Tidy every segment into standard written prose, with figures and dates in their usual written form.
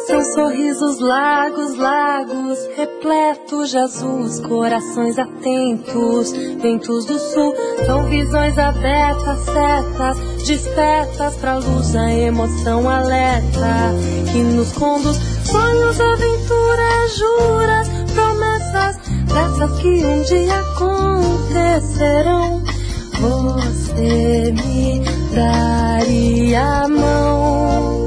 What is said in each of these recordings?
São sorrisos largos, lagos, repletos de azuis, corações atentos, ventos do sul. São visões abertas, setas, despertas pra luz, a emoção alerta que nos conduz. Sonhos, aventuras, juras, promessas, dessas que um dia acontecerão. Você me daria a mão.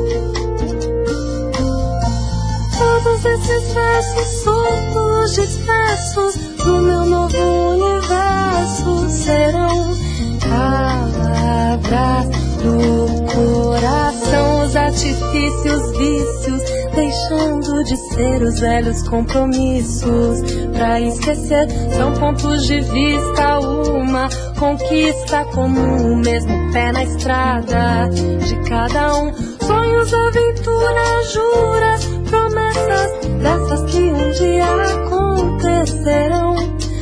Todos esses versos soltos, dispersos no meu novo universo serão palavras do coração. Os artifícios, vícios, deixando de ser os velhos compromissos. Pra esquecer, são pontos de vista, uma conquista comum, o mesmo pé na estrada de cada um. Sonhos, aventuras, juras, promessas, dessas que um dia acontecerão.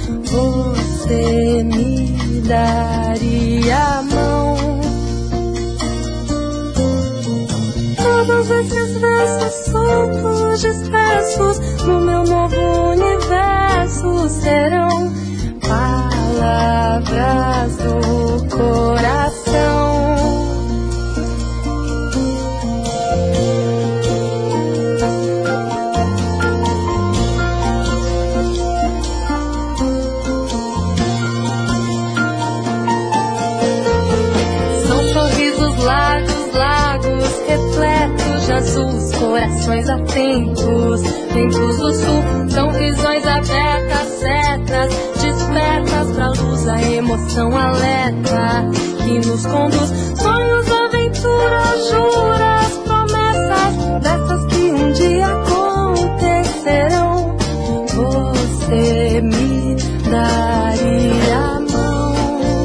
Você me daria a mão. Todos esses versos soltos, dispersos no meu novo universo serão palavras do coração. Repletos de azuis, corações atentos, ventos do sul. São visões abertas, setas, despertas pra luz, a emoção alerta que nos conduz. Sonhos, aventuras, juras, promessas, dessas que um dia acontecerão. Você me daria a mão.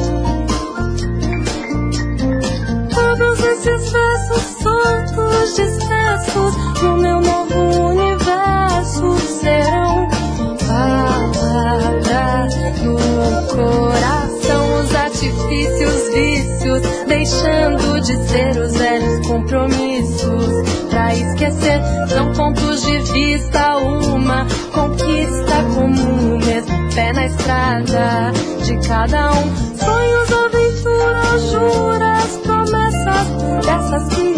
Todos esses versos soltos, dispersos no meu novo universo serão palavras do coração. Os artifícios, vícios, deixando de ser os velhos compromissos. Pra esquecer, são pontos de vista, uma conquista comum, o mesmo pé na estrada de cada um. Sonhos, aventuras, juras, promessas, dessas que